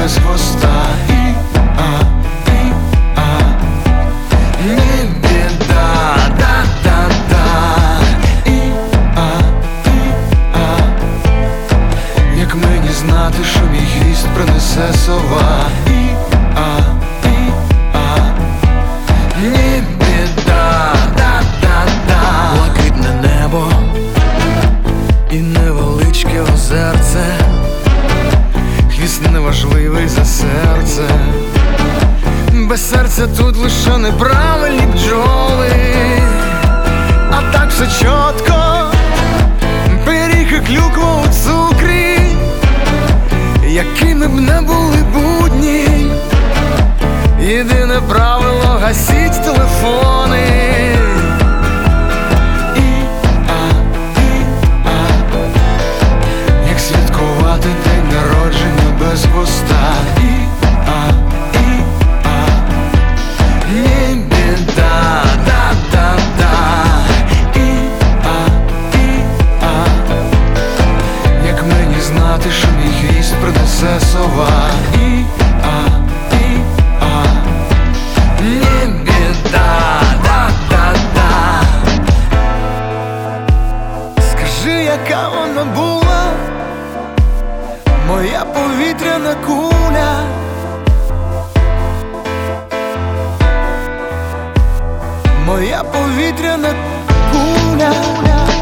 без хвоста. Не біда, да-да-да. Як мені знати, що мій хвіст принесе сова. Не біда, да-да-да. Блакитне небо і невеличке озерце, хвіст неважливий за серце. Без серця тут лише неправильні бджоли. А так все чітко, пиріг і клюква у цукрі. Якими б не були будні, єдине правило — гасіть телефони. Як святкувати день народження без хвоста. Не біда, да-да-да. Як мені знати, що мій хвіст принесе сова. Не біда, да-да-да. Скажи, яка вона була, моя повітряна куля. Моя повітряна куля.